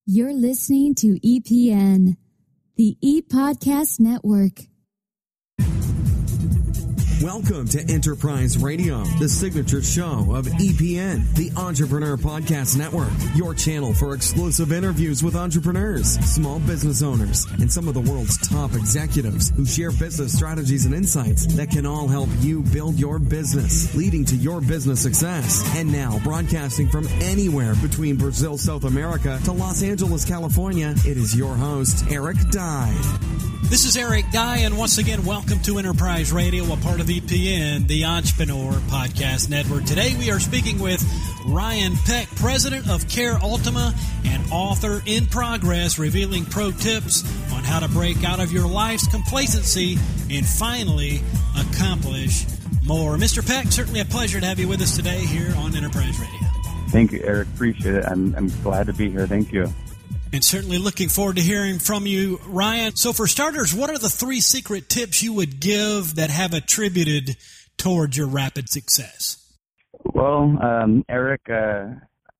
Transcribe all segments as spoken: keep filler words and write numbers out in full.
You're listening to E P N, the E-Podcast Network. Welcome to Enterprise Radio, the signature show of E P N, the Entrepreneur Podcast Network, your channel for exclusive interviews with entrepreneurs, small business owners, and some of the world's top executives who share business strategies and insights that can all help you build your business, leading to your business success. And now, broadcasting from anywhere between Brazil, South America to Los Angeles, California, it is your host, Eric Dye. This is Eric Dye, and once again, welcome to Enterprise Radio, a part of E P N, the Entrepreneur Podcast Network. Today we are speaking with Ryan Peck, president of Care Ultima and author in progress, revealing pro tips on how to break out of your life's complacency and finally accomplish more. Mister Peck, certainly a pleasure to have you with us today here on Enterprise Radio. Thank you, Eric. Appreciate it. I'm, I'm glad to be here. Thank you. And certainly looking forward to hearing from you, Ryan. So for starters, what are the three secret tips you would give that have attributed towards your rapid success? Well, um, Eric, uh,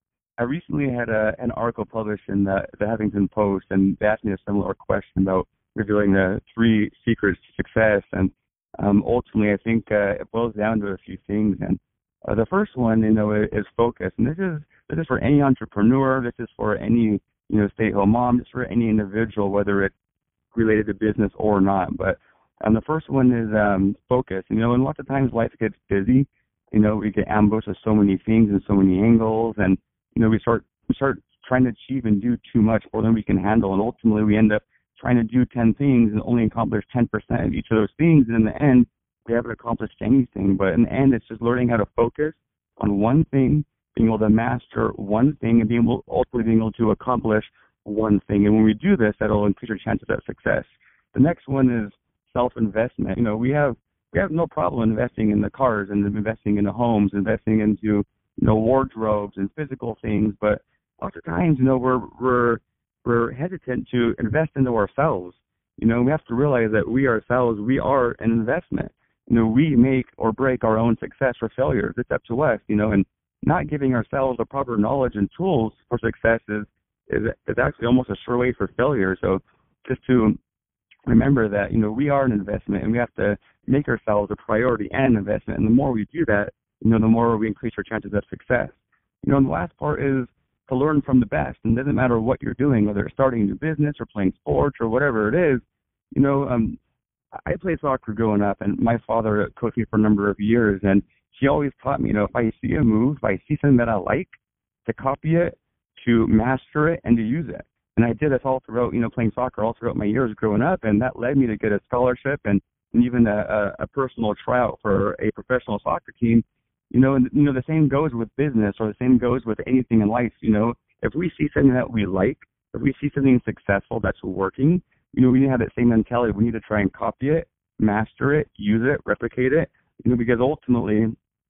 I recently had a, an article published in the, the Huffington Post, and they asked me a similar question about revealing the three secrets to success. And um, ultimately, I think uh, it boils down to a few things. And uh, the first one, you know, is focus. And this is this is for any entrepreneur. This is for any you know, stay-at-home mom, just for any individual, whether it's related to business or not. But um, the first one is um, focus. You know, and lots of times life gets busy. You know, we get ambushed with so many things and so many angles, and you know, we start we start trying to achieve and do too much more than we can handle, and ultimately we end up trying to do ten things and only accomplish ten percent of each of those things, and in the end, we haven't accomplished anything. But in the end, it's just learning how to focus on one thing, being able to master one thing, and being able, ultimately being able to accomplish one thing. And when we do this, that'll increase your chances of success. The next one is self-investment. You know, we have we have no problem investing in the cars and investing in the homes, investing into you know wardrobes and physical things. But lots of times, you know, we're we're we're hesitant to invest into ourselves. You know, we have to realize that we ourselves, we are an investment. You know, we make or break our own success or failures. It's up to us. You know, and not giving ourselves the proper knowledge and tools for success is, is, is actually almost a sure way for failure. So just to remember that, you know, we are an investment, and we have to make ourselves a priority and an investment. And the more we do that, you know, the more we increase our chances of success. You know, and the last part is to learn from the best. And it doesn't matter what you're doing, whether it's starting a new business or playing sports or whatever it is. You know, um, I played soccer growing up, and my father coached me for a number of years, and he always taught me, you know, if I see a move, if I see something that I like, to copy it, to master it, and to use it. And I did this all throughout, you know, playing soccer all throughout my years growing up, and that led me to get a scholarship and, and even a, a, a personal tryout for a professional soccer team. You know, and, you know, the same goes with business, or the same goes with anything in life. You know, if we see something that we like, if we see something successful that's working, you know, we need to have that same mentality. We need to try and copy it, master it, use it, replicate it, you know, because ultimately,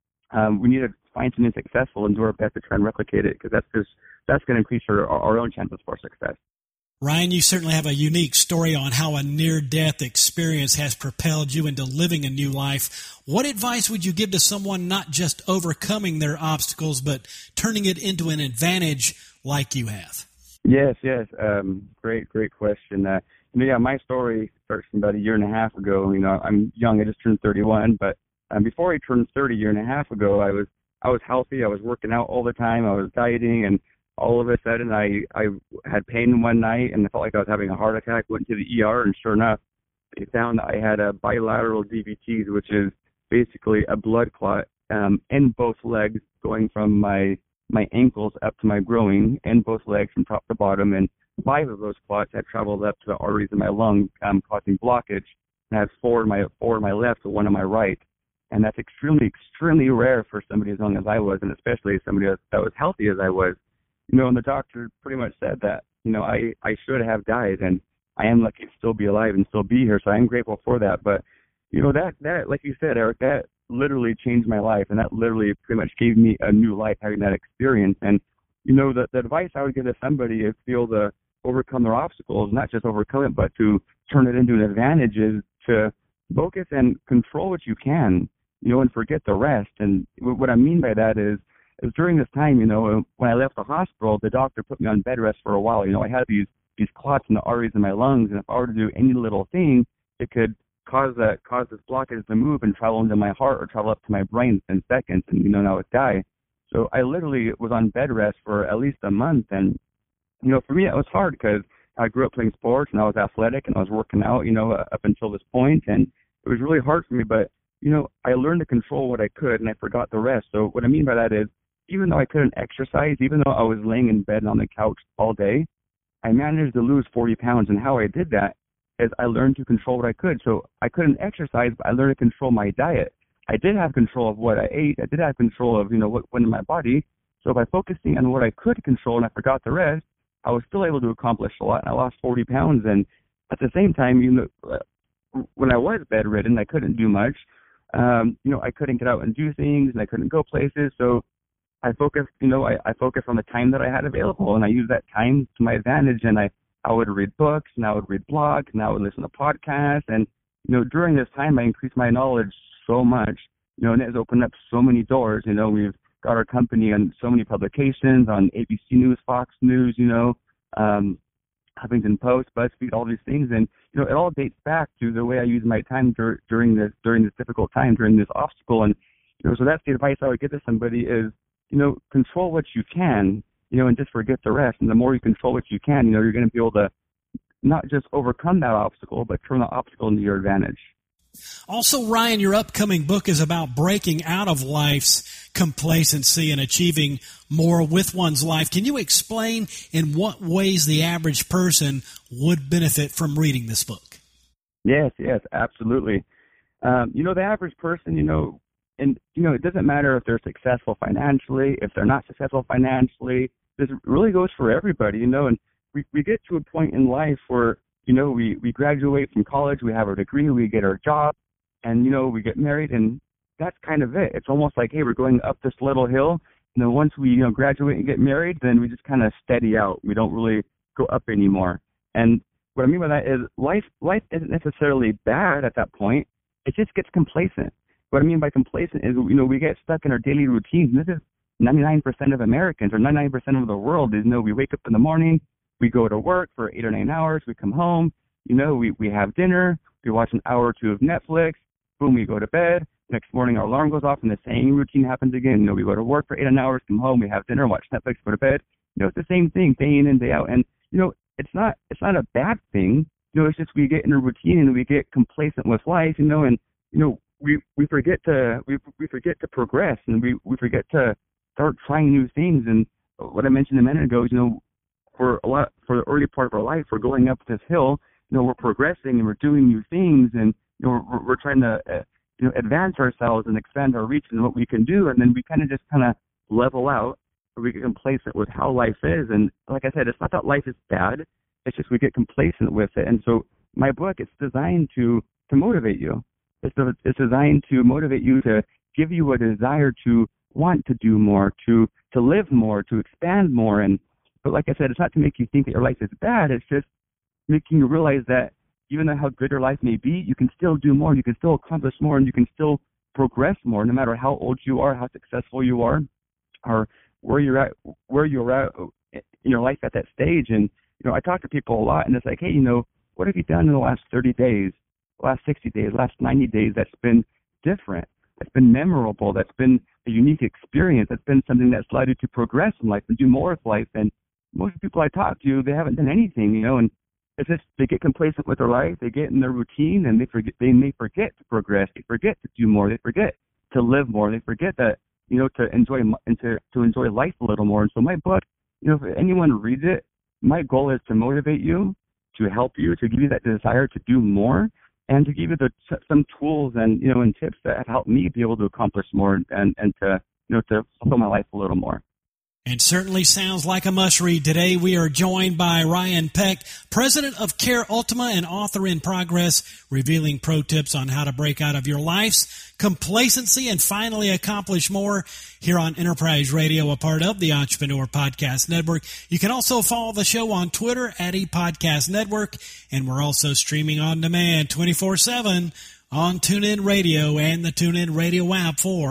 Um, we need to find something successful and do our best to try and replicate it, because that's just, that's going to increase our, our own chances for success. Ryan, you certainly have a unique story on how a near-death experience has propelled you into living a new life. What advice would you give to someone not just overcoming their obstacles, but turning it into an advantage like you have? Yes, yes. Um, great, great question. Uh, you know, yeah, my story starts from about a year and a half ago. You know, I'm young. I just turned thirty-one, but Um, before I turned thirty, a year and a half ago, I was I was healthy. I was working out all the time. I was dieting, and all of a sudden, I I had pain one night, and I felt like I was having a heart attack. Went to the E R, and sure enough, they found that I had a bilateral D V T, which is basically a blood clot um, in both legs, going from my my ankles up to my groin, in both legs from top to bottom. And five of those clots had traveled up to the arteries in my lung, um, causing blockage. And I had four in my four in my left, and one on my right. And that's extremely, extremely rare for somebody as young as I was, and especially somebody that was healthy as I was. You know, and the doctor pretty much said that, you know, I, I should have died, and I am lucky to still be alive and still be here, so I am grateful for that. But, you know, that, that like you said, Eric, that literally changed my life, and that literally pretty much gave me a new life having that experience. And, you know, the, the advice I would give to somebody is feel to overcome their obstacles, not just overcome it, but to turn it into an advantage, is to focus and control what you can, you know, and forget the rest. And what I mean by that is, it was during this time, you know, when I left the hospital, the doctor put me on bed rest for a while. You know, I had these these clots in the arteries in my lungs, and if I were to do any little thing, it could cause that cause this blockage to move and travel into my heart or travel up to my brain in seconds, and you know, now I would die. So I literally was on bed rest for at least a month, and you know, for me it was hard because I grew up playing sports and I was athletic and I was working out, you know, up until this point, and it was really hard for me. But you know, I learned to control what I could, and I forgot the rest. So what I mean by that is, even though I couldn't exercise, even though I was laying in bed on the couch all day, I managed to lose forty pounds. And how I did that is I learned to control what I could. So I couldn't exercise, but I learned to control my diet. I did have control of what I ate. I did have control of, you know, what went in my body. So by focusing on what I could control and I forgot the rest, I was still able to accomplish a lot. And I lost forty pounds. And at the same time, you know, when I was bedridden, I couldn't do much. Um, you know, I couldn't get out and do things, and I couldn't go places. So I focused, you know, I, I focused on the time that I had available, and I used that time to my advantage. And I, I would read books, and I would read blogs, and I would listen to podcasts. And, you know, during this time, I increased my knowledge so much, you know, and it has opened up so many doors. You know, we've got our company on so many publications, on A B C News, Fox News, you know, um, Huffington Post, BuzzFeed, all these things. And, you know, it all dates back to the way I used my time dur- during this, during this difficult time, during this obstacle. And, you know, so that's the advice I would give to somebody is, you know, control what you can, you know, and just forget the rest. And the more you control what you can, you know, you're going to be able to not just overcome that obstacle, but turn the obstacle into your advantage. Also, Ryan, your upcoming book is about breaking out of life's complacency and achieving more with one's life. Can you explain in what ways the average person would benefit from reading this book? Yes, yes, absolutely. Um, you know, the average person, you know, and, you know, it doesn't matter if they're successful financially, if they're not successful financially. This really goes for everybody, you know, and we, we get to a point in life where, you know, we, we graduate from college, we have our degree, we get our job, and, you know, we get married, and that's kind of it. It's almost like, hey, we're going up this little hill, and then once we, you know, graduate and get married, then we just kind of steady out. We don't really go up anymore. And what I mean by that is life life isn't necessarily bad at that point. It just gets complacent. What I mean by complacent is, you know, we get stuck in our daily routines. And this is ninety-nine percent of Americans, or ninety-nine percent of the world. Is, you know, we wake up in the morning, we go to work for eight or nine hours, we come home, you know, we, we have dinner, we watch an hour or two of Netflix, boom, we go to bed. Next morning our alarm goes off, and the same routine happens again. You know, we go to work for eight or nine hours, come home, we have dinner, watch Netflix, go to bed. You know, it's the same thing day in and day out. And, you know, it's not it's not a bad thing. You know, it's just we get in a routine and we get complacent with life, you know, and, you know, we we forget to we we forget to progress, and we, we forget to start trying new things. And what I mentioned a minute ago is, you know, for a lot for the early part of our life, we're going up this hill. You know, we're progressing and we're doing new things, and, you know, we're, we're trying to uh, you know advance ourselves and expand our reach and what we can do. And then we kind of just kind of level out, or we get complacent with how life is. And like I said, it's not that life is bad. It's just we get complacent with it. And so my book is designed to to motivate you. It's, it's designed to motivate you, to give you a desire to want to do more, to, to live more, to expand more. And but like I said, it's not to make you think that your life is bad. It's just making you realize that even though how good your life may be, you can still do more, you can still accomplish more, and you can still progress more, no matter how old you are, how successful you are, or where you're at, where you're at in your life at that stage. And, you know, I talk to people a lot, and it's like, hey, you know, what have you done in the last thirty days? Last sixty days, last ninety days, that's been different, that's been memorable, that's been a unique experience, that's been something that's allowed you to progress in life and do more with life. And most people I talk to, they haven't done anything, you know, and it's just they get complacent with their life, they get in their routine, and they forget, they may forget to progress, they forget to do more, they forget to live more, they forget that, you know, to enjoy and to, to enjoy life a little more. And so my book, you know, if anyone reads it, my goal is to motivate you, to help you, to give you that desire to do more, and to give you the, some tools and, you know, and tips that have helped me be able to accomplish more and, and to, you know, to fulfill my life a little more. It certainly sounds like a must-read. Today we are joined by Ryan Peck, president of Care Ultima and author in progress, revealing pro tips on how to break out of your life's complacency and finally accomplish more here on Enterprise Radio, a part of the Entrepreneur Podcast Network. You can also follow the show on Twitter at ePodcast Network, and we're also streaming on demand twenty-four seven on TuneIn Radio and the TuneIn Radio app for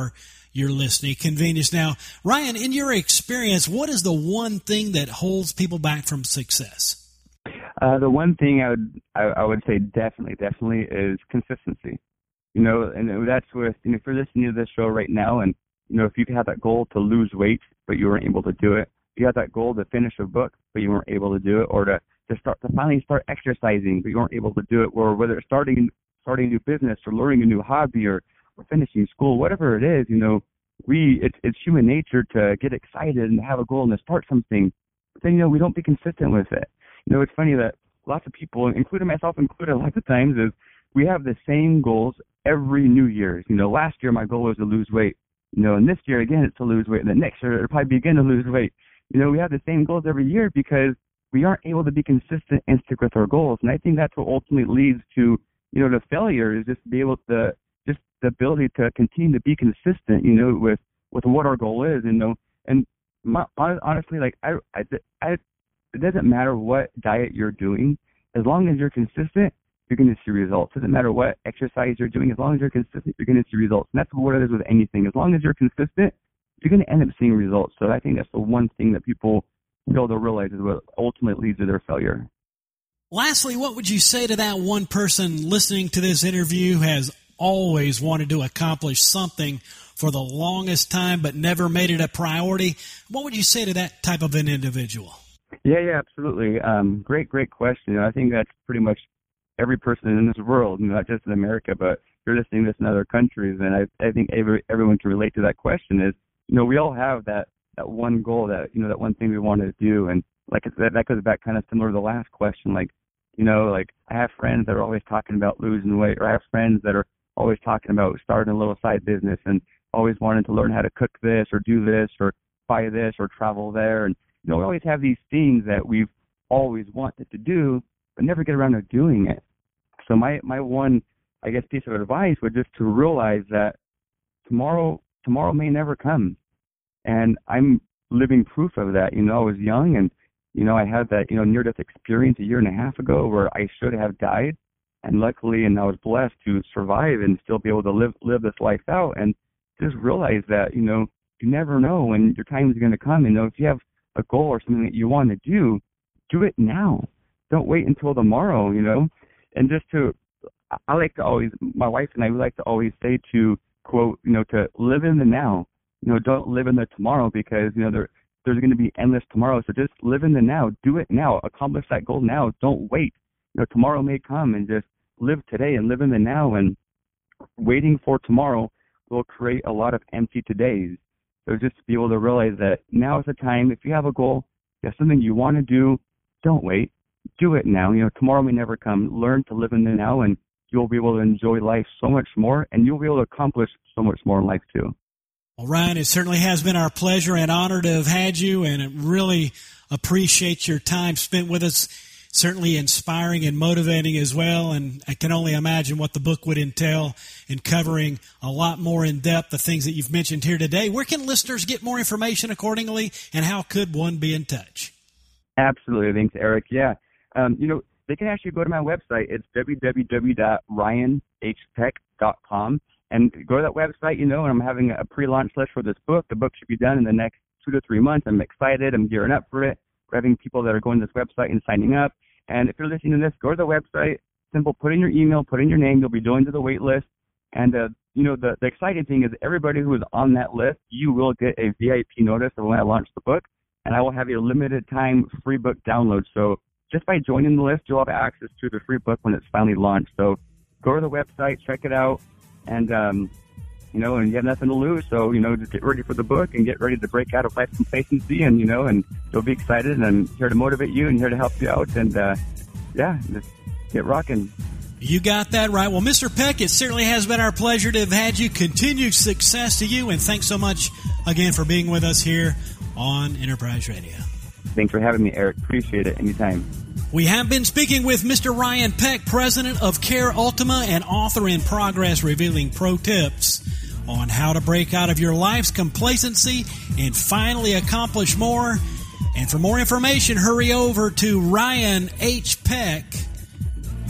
you're listening. Convenience. Now, Ryan, in your experience, what is the one thing that holds people back from success? Uh, the one thing I would I, I would say definitely, definitely is consistency. You know, and that's with, you know, if you're listening to this show right now, and, you know, if you have that goal to lose weight, but you weren't able to do it, you had that goal to finish a book, but you weren't able to do it, or to, to start to finally start exercising, but you weren't able to do it, or whether it's starting starting a new business or learning a new hobby or, or finishing school, whatever it is, you know, we it's it's human nature to get excited and have a goal and to start something, but then, you know, we don't be consistent with it. You know, it's funny that lots of people, including myself included, lots of times is we have the same goals every New Year's. You know, last year my goal was to lose weight. You know, and this year again it's to lose weight, and then next year it'll probably be again to lose weight. You know, we have the same goals every year because we aren't able to be consistent and stick with our goals. And I think that's what ultimately leads to, you know, the failure, is just to be able to, just the ability to continue to be consistent, you know, with, with what our goal is, you know. And my, honestly, like, I, I, I, it doesn't matter what diet you're doing, as long as you're consistent, you're going to see results. It doesn't matter what exercise you're doing, as long as you're consistent, you're going to see results. And that's what it is with anything. As long as you're consistent, you're going to end up seeing results. So I think that's the one thing that people fail to realize is what ultimately leads to their failure. Lastly, what would you say to that one person listening to this interview who has always wanted to accomplish something for the longest time but never made it a priority? What would you say to that type of an individual? Yeah, yeah, absolutely. Um, great, great question. You know, I think that's pretty much every person in this world, not just in America, but if you're listening to this in other countries, and I, I think every, everyone can relate to that question is, you know, we all have that, that one goal, that, you know, that one thing we want to do. And like that, that goes back kind of similar to the last question. Like, you know, like I have friends that are always talking about losing weight, or I have friends that are always talking about starting a little side business and always wanting to learn how to cook this or do this or buy this or travel there. And, you know, we always have these things that we've always wanted to do, but never get around to doing it. So my, my one, I guess, piece of advice would just to realize that tomorrow, tomorrow may never come. And I'm living proof of that. You know, I was young, and, you know, I had that, you know, near-death experience a year and a half ago where I should have died. And luckily, and I was blessed to survive and still be able to live, live this life out. And just realize that, you know, you never know when your time is going to come. You know, if you have a goal or something that you want to do, do it now. Don't wait until tomorrow, you know. And just to, I like to always, my wife and I, we like to always say to, quote, you know, to live in the now. You know, don't live in the tomorrow, because, you know, there there's going to be endless tomorrow. So just live in the now. Do it now. Accomplish that goal now. Don't wait. You know, tomorrow may come, and just live today and live in the now. And waiting for tomorrow will create a lot of empty todays. So just to be able to realize that now is the time. If you have a goal, if you have something you want to do, don't wait. Do it now. You know, tomorrow may never come. Learn to live in the now, and you'll be able to enjoy life so much more, and you'll be able to accomplish so much more in life too. Well, Ryan, it certainly has been our pleasure and honor to have had you, and really appreciate your time spent with us. Certainly inspiring and motivating as well, and I can only imagine what the book would entail in covering a lot more in depth the things that you've mentioned here today. Where can listeners get more information accordingly, and how could one be in touch? Absolutely. Thanks, Eric. Yeah. Um, you know, they can actually go to my website. It's w w w dot ryan h peck dot com. And go to that website, you know, and I'm having a pre-launch list for this book. The book should be done in the next two to three months. I'm excited. I'm gearing up for it. We're having people that are going to this website and signing up. And if you're listening to this, go to the website. Simple, put in your email, put in your name. You'll be joined to the wait list. And, uh, you know, the, the exciting thing is everybody who is on that list, you will get a V I P notice of when I launch the book. And I will have a limited time free book download. So just by joining the list, you'll have access to the free book when it's finally launched. So go to the website, check it out. And, um, you know, and you have nothing to lose. So, you know, just get ready for the book and get ready to break out of life complacency. And, you know, and you'll be excited. And I'm here to motivate you and here to help you out. And, uh, yeah, just get rocking. You got that right. Well, Mister Peck, it certainly has been our pleasure to have had you. Continued success to you. And thanks so much again for being with us here on Enterprise Radio. Thanks for having me, Eric. Appreciate it. Anytime. We have been speaking with Mister Ryan Peck, president of Care Ultima and author in Progress, revealing pro tips on how to break out of your life's complacency and finally accomplish more. And for more information, hurry over to Ryan H Peck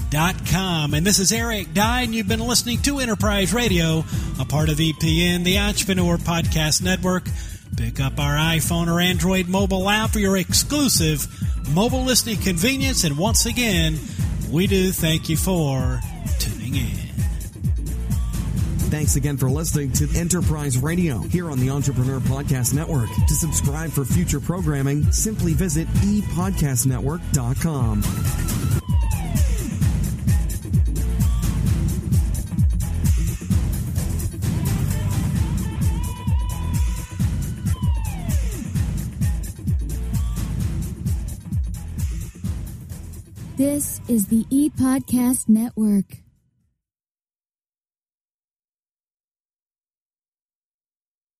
dot com. And this is Eric Dye, and you've been listening to Enterprise Radio, a part of E P N, the Entrepreneur Podcast Network. Pick up our iPhone or Android mobile app for your exclusive mobile listening convenience. And once again, we do thank you for tuning in. Thanks again for listening to Enterprise Radio here on the Entrepreneur Podcast Network. To subscribe for future programming, simply visit e podcast network dot com. This is the E-Podcast Network.